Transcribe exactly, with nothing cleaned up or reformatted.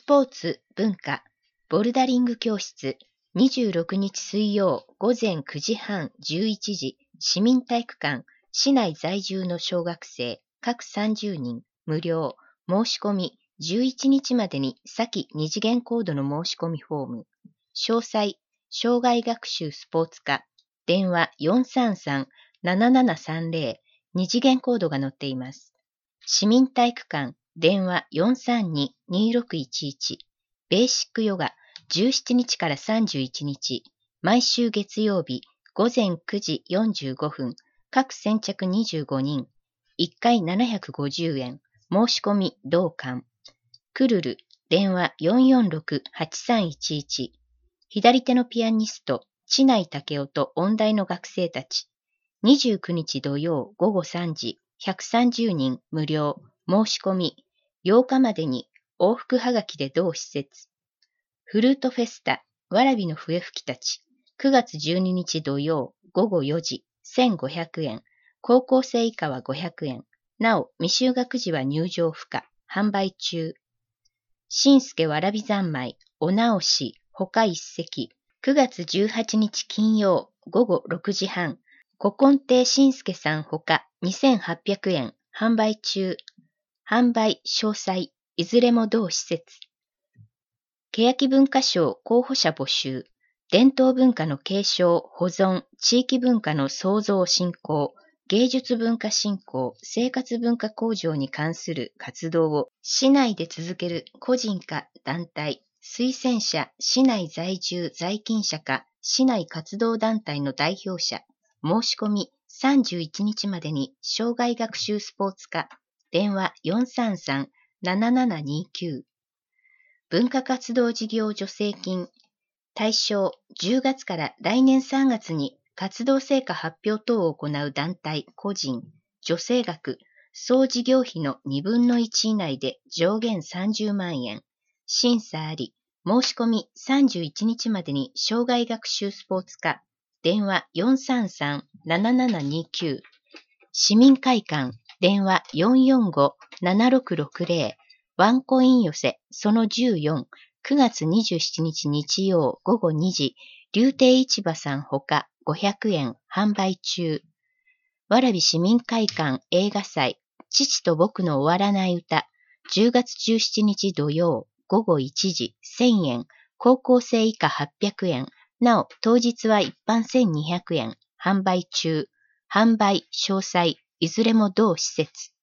ポーツ、文化、ボルダリング教室、にじゅうろくにち水曜午前くじはんじゅういちじ、市民体育館、市内在住の小学生、各さんじゅうにん、無料、申し込み、じゅういちにちまでに先二次元コードの申し込みフォーム。詳細、障害学習スポーツ科、電話 よんさんさんななななさんぜろ、二次元コードが載っています。市民体育館、電話 よんさんににろくいちいち、ベーシックヨガ、じゅうしちにちからさんじゅういちにち、毎週月曜日、午前くじよんじゅうごふん、各先着にじゅうごにん、いっかいななひゃくごじゅうえん、申し込み同館。クルル、電話 よんよんろくはちさんいちいち、左手のピアニスト、知内武雄と音大の学生たち。にじゅうくにち土曜午後さんじ、ひゃくさんじゅうにん無料、申し込み、ようかまでに往復はがきで同施設。フルートフェスタ、わらびの笛吹きたち、くがつじゅうににち土曜午後よじ、せんごひゃくえん、高校生以下はごひゃくえん、なお未就学児は入場不可、販売中。しんすけわらび三昧、お直し、ほか一席、くがつじゅうはちにち金曜午後ろくじはん、古今亭しんすけさんほかにせんはっぴゃくえん、販売中。販売詳細、いずれも同施設。欅文化賞候補者募集。伝統文化の継承、保存、地域文化の創造振興、芸術文化振興、生活文化向上に関する活動を市内で続ける個人か団体、推薦者、市内在住在勤者か市内活動団体の代表者、申し込みさんじゅういちにちまでに障害学習スポーツ科、電話 よんさんさんななななにきゅう。文化活動事業助成金、対象じゅうがつから来年さんがつに活動成果発表等を行う団体、個人、助成額、総事業費のにぶんのいち以内で上限さんじゅうまんえん。審査あり、申し込みさんじゅういちにちまでに障害学習スポーツ課、電話 よんさんさんななななにきゅう。市民会館、電話 よんよんごななろくろくぜろ。ワンコイン寄せ、そのじゅうよん、くがつにじゅうしちにち日曜午後にじ、竜亭市場さんほかごひゃくえん販売中。わらび市民会館映画祭、父と僕の終わらない歌、じゅうがつじゅうしちにち土曜午後いちじ、せんえん、高校生以下はっぴゃくえん、なお当日は一般せんにひゃくえん、販売中。販売詳細、いずれも同施設。